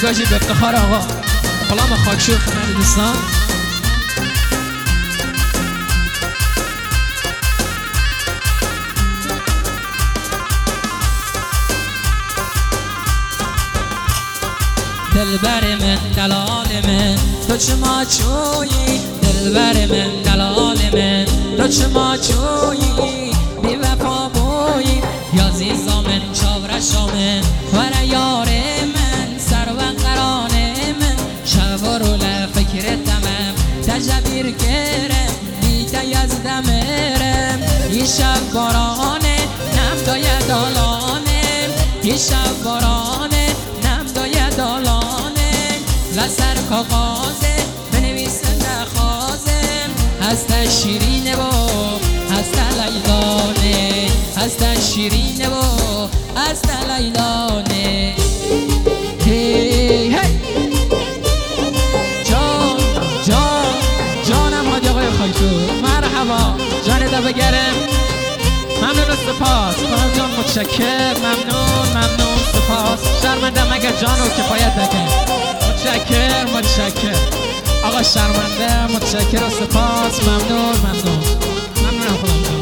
احتجاجی به افتخار آقا غلام خاکشور خدمت دوستان. دلبر من دلال من تو چما چویی، دلبر من دلال من تو چما چویی، بی وفا بویی یا زیزا من چاورشا من ور یار من سر و قران من شب و رو لفکرتمم تجبیر کرم دیده یزدمرم یه شب بارانه نم داید آلانم یه شب بارانه نم داید آلانم لسر کاغازه بنویسه نخوازم هست شیرینه و هست لیلانه هست شیرینه و هست لیلانه هی هی جان جان جانم حاج آقای خاکشور مرحبا جان دو بگرم ممنون و سپاس خانم جان متشکر ممنون سپاس شرمنده مگر جانو کفایت نکن متشکر آقا شرمنده متشکر و سپاس ممنون خودم جان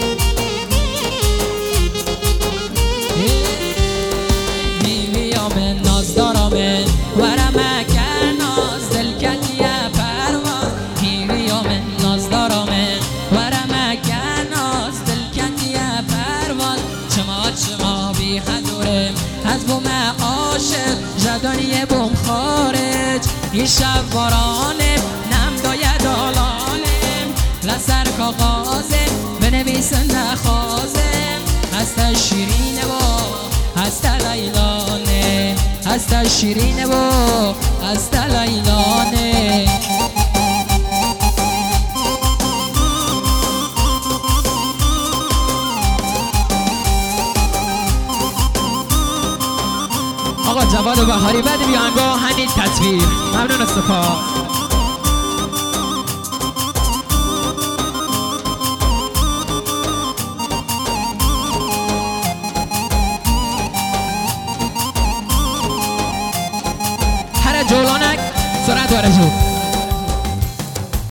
میویامن نازدارامن ورمکر ناز دلکتیه پرواز میویامن نازدارامن ورمکر ناز دلکتیه پرواز چما بی خدورم از بوم عاشق جدانی بوم خارج یه شب بارانم نم داید آلانم لسر کاغازه بنویسه نخوازم هست شیرینه و هست لیلانه هست شیرینه و هست لیلانه آقا جواد و بهاری بعد بیانگاه همین تصویر ممنون و سپاس. هر جولانک سرعت و رجوع